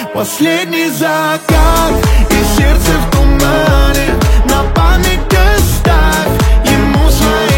Последний закат и сердце в тумане. На память оставь ему свои